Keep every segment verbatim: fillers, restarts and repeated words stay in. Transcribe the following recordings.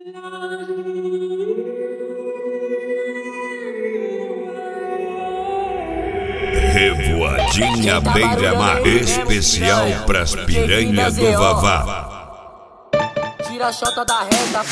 Revoadinha Beira-Mar, especial pras piranha do Vavá. Tira a chota da reta,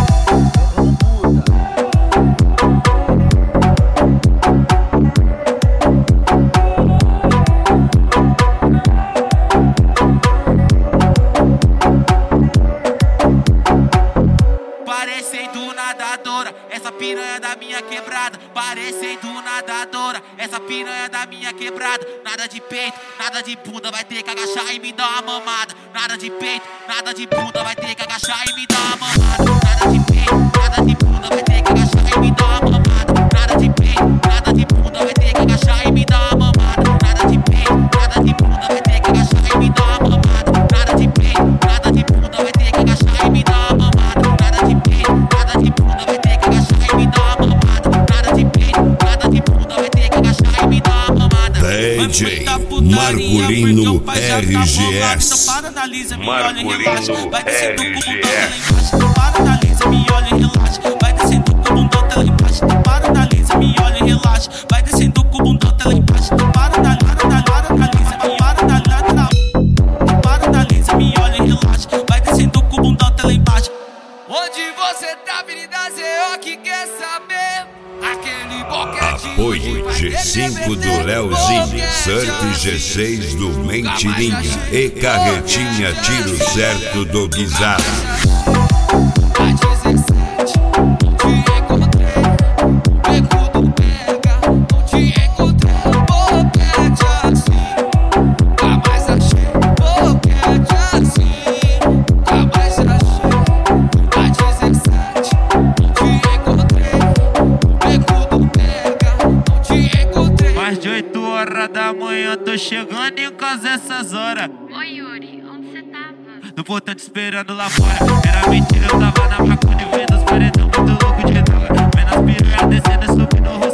parecendo nadadora, essa piranha da minha quebrada. Parecendo nadadora, essa piranha da minha quebrada. Nada de peito, nada de bunda, vai ter que agachar e me dar uma mamada. Nada de peito, nada de bunda, vai ter que agachar e me dar uma mamada. Nada de peito, nada de bunda, vai ter que agachar e me dar uma mamada. Nada de peito, nada de bunda, vai ter que agachar e me dar uma mamada. Nada de peito, nada de bunda, vai ter que agachar e me dar uma mamada. Nada de peito, nada de bunda, vai ter que agachar e me dar uma mamada. Nada de peito, nada de bunda, vai ter que agachar e me dar uma mamada. Nada de peito, nada de bunda, vai ter que agachar e me dar uma mamada. D J Marculino R G S. Marculino R G S. Para, analisa, me olha e relaxa. Vai descendo com o bundão até lá embaixo. Para, analisa, me olha e relaxa. Vai descendo com o bundão até lá embaixo. Para, analisa, analisa, para, analisa, para, analisa, me olha e relaxa. Vai descendo com o bundão até lá embaixo. Onde você tá, Avenida Z O, que quer saber? Aquele boquete. Apoio G cinco do Leozinho, Surf G seis do Mentirinha e Carretinha Tiro Certo do Guizada. Mais de oito horas da manhã, tô chegando em casa essas horas. Oi, Yuri, onde você tava? No portão te esperando lá fora. Era mentira, eu tava na maconha vendo os paredão muito louco de droga. Vendo as piranhas descendo e subindo.